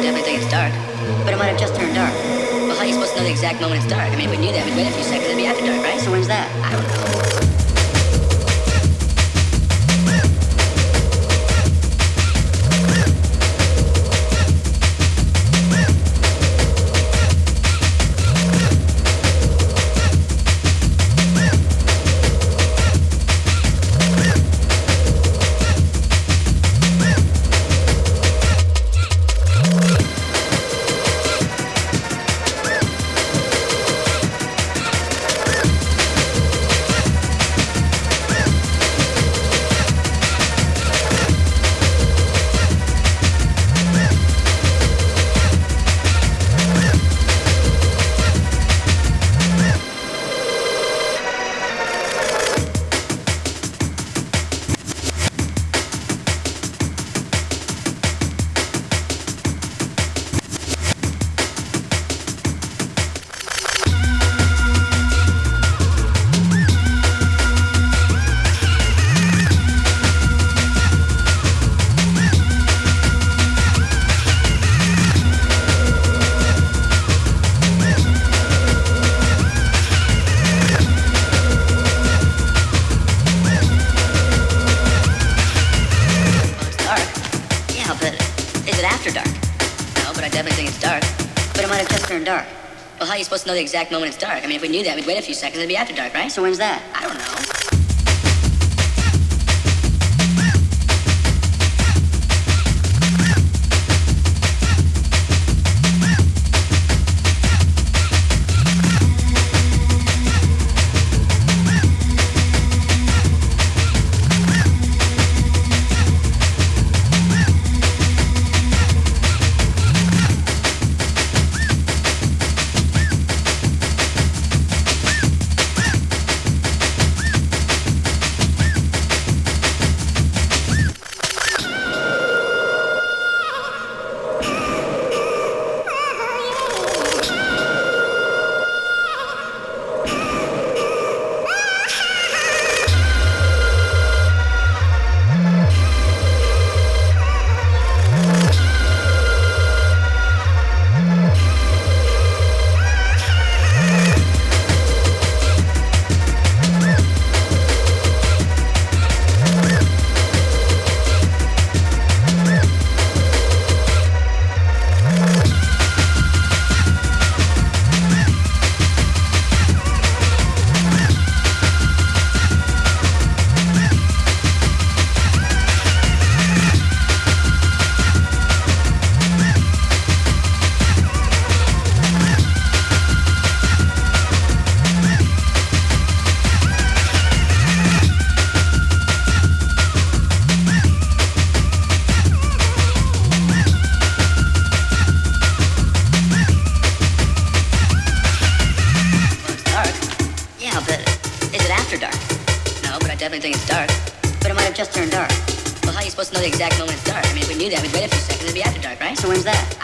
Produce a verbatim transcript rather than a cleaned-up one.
definitely think it's dark. But it might have just turned dark. Well, how are you supposed to know the exact moment it's dark? I mean, if we knew that, we'd wait a few seconds, it'd be after dark, right? So when's that? I don't know. Dark. Well, how are you supposed to know the exact moment it's dark? I mean, if we knew that, we'd wait a few seconds, it'd be after dark, right? So when's that? I don't know. Think it's dark, but it might have just turned dark. Well, how are you supposed to know the exact moment it's dark? I mean, if we knew that, we'd wait a few seconds, it'd be after dark, right? So when's that?